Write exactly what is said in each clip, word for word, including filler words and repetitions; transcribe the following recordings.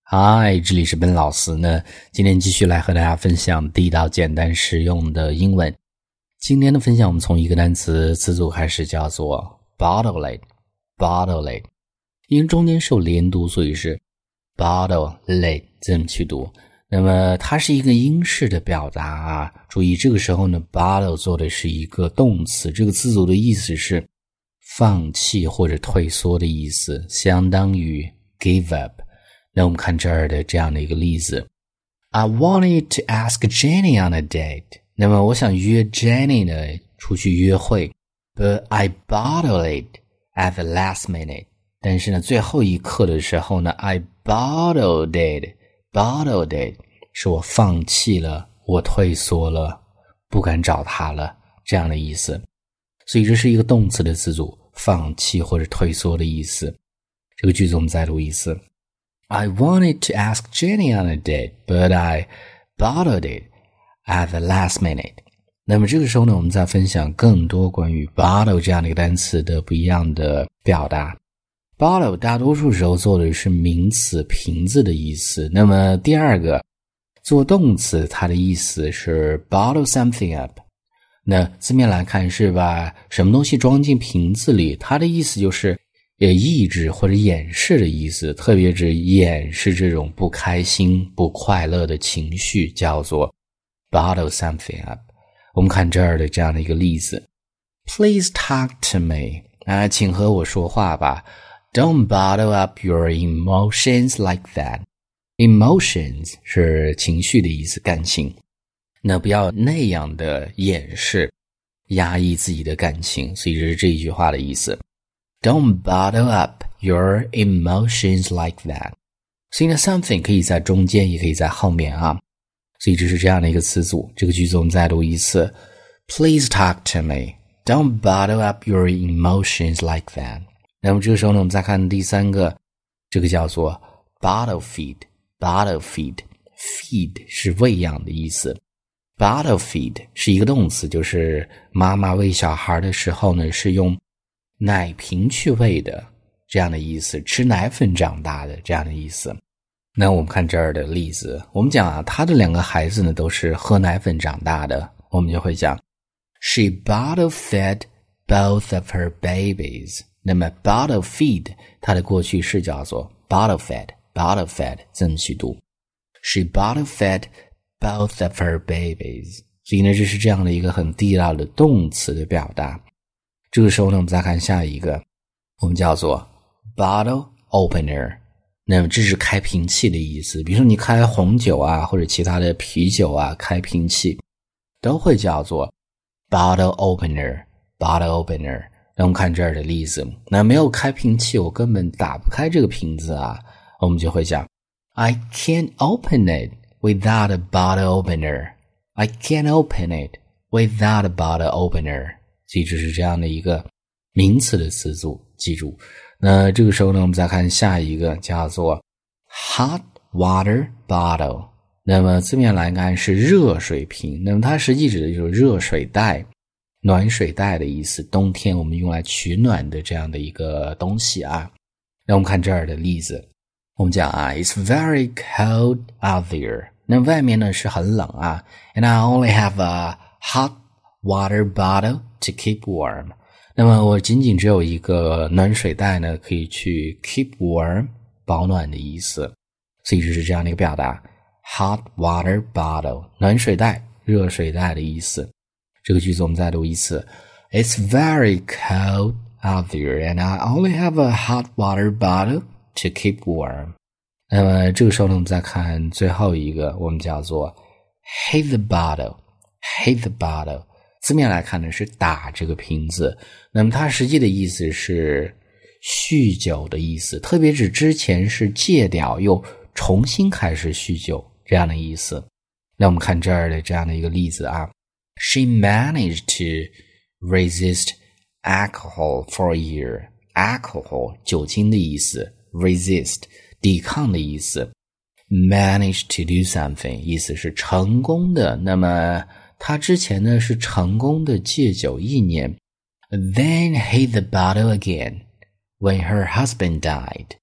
嗨，这里是本老师呢，今天继续来和大家分享地道简单实用的英文。今天的分享我们从一个单词词组开始，叫做 bottle-lid bottle-lid， 因为中间受连读，所以是 bottle-lid 这么去读。那么它是一个英式的表达啊，注意这个时候呢 bottle 做的是一个动词，这个词组的意思是放弃或者退缩的意思，相当于 give up。那我们看这儿的这样的一个例子 I wanted to ask Jenny on a date， 那么我想约 Jenny 呢出去约会 But I bottled it at the last minute， 但是呢最后一刻的时候呢 I bottled it bottled it 是我放弃了，我退缩了，不敢找他了，这样的意思。所以这是一个动词的词组，放弃或者退缩的意思。这个句子我们再读一次I wanted to ask Jenny on a date, but I bottled it at the last minute. 那么这个时候呢，我们再分享更多关于 bottle 这样的一个单词的不一样的表达。bottle 大多数时候做的是名词瓶子的意思，那么第二个做动词，它的意思是 bottle something up。那字面来看是把什么东西装进瓶子里，它的意思就是也抑制或者掩饰的意思，特别指掩饰这种不开心不快乐的情绪，叫做 bottle something up。 我们看这儿的这样的一个例子 Please talk to me， 啊，请和我说话吧。 Don't bottle up your emotions like that。 Emotions 是情绪的意思，感情，那不要那样的掩饰压抑自己的感情，所以这是这一句话的意思。Don't bottle up your emotions like that。 所以呢 something 可以在中间也可以在后面啊，所以这是这样的一个词组。这个句子我们再读一次 Please talk to me Don't bottle up your emotions like that。 那么这个时候呢，我们再看第三个，这个叫做 bottle feed bottle feed feed 是喂养的意思， bottle feed 是一个动词，就是妈妈喂小孩的时候呢是用奶瓶去喂的这样的意思，吃奶粉长大的这样的意思。那我们看这儿的例子，我们讲啊，他的两个孩子呢都是喝奶粉长大的，我们就会讲 She bottle fed both of her babies。 那么 bottle feed 它的过去式叫做 bottle fed bottle fed 这么去读 She bottle fed both of her babies。 所以呢这是这样的一个很地道的动词的表达。这个时候呢，我们再看下一个，我们叫做 bottle opener。 那么这是开瓶器的意思，比如说你开红酒啊或者其他的啤酒啊，开瓶器都会叫做 bottle opener bottle opener。 那我们看这儿的例子，那没有开瓶器我根本打不开这个瓶子啊，我们就会讲 I can't open it without a bottle opener I can't open it without a bottle opener。所以这是这样的一个名词的词组，记住。那这个时候呢，我们再看下一个，叫做 hot water bottle。 那么字面来看是热水瓶，那么它实际指的就是热水袋，暖水袋的意思，冬天我们用来取暖的这样的一个东西啊。那我们看这儿的例子，我们讲啊 It's very cold out there。 那外面呢是很冷啊 And I only have a hot water bottle to keep warm。 那么我仅仅只有一个暖水袋呢，可以去 keep warm 保暖的意思，所以就是这样的一个表达 hot water bottle 暖水袋热水袋的意思。这个句子我们再读一次 It's very cold out there and I only have a hot water bottle to keep warm。 那么这个时候呢，我们再看最后一个，我们叫做 hit the bottle hit the bottle。字面来看呢是打这个瓶子，那么它实际的意思是酗酒的意思，特别指之前是戒掉又重新开始酗酒这样的意思。那我们看这儿的这样的一个例子啊 She managed to resist alcohol for a year。 Alcohol 酒精的意思， resist 抵抗的意思， managed to do something 意思是成功的，那么他之前呢是成功的戒酒一年 Then hit the bottle again when her husband died。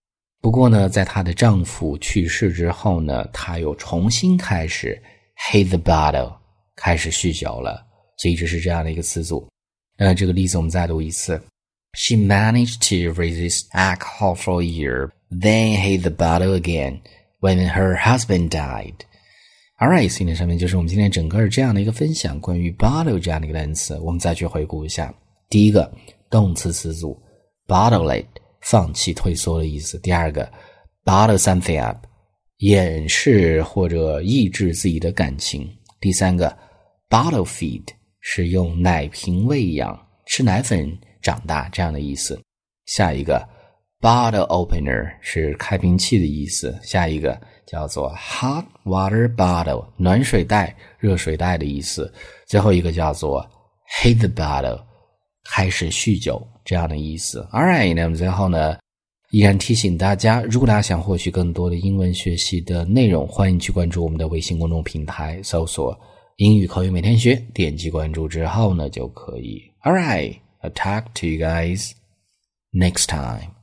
不过呢，在她的丈夫去世之后呢，她又重新开始 hit the bottle， 开始酗酒了，所以这是这样的一个词组。那这个例子我们再读一次。She managed to resist alcohol for a year, then hit the bottle again when her husband died. Alright, 所以呢上面就是我们今天整个这样的一个分享，关于 bottle 这样的一个单词，我们再去回顾一下。第一个，动词词组 bottle it， 放弃退缩的意思。第二个 bottle something up， 掩饰或者抑制自己的感情。第三个 bottle feed， 是用奶瓶喂养，吃奶粉长大这样的意思。下一个 bottle opener 是开瓶器的意思。下一个叫做 hot water bottle， 暖水袋、热水袋的意思。最后一个叫做 hit the bottle， 开始酗酒这样的意思。 Alright， 那么最后呢，依然提醒大家，如果大家想获取更多的英文学习的内容，欢迎去关注我们的微信公众平台，搜索英语口语每天学，点击关注之后呢就可以。 Alright，I'll talk to you guys next time.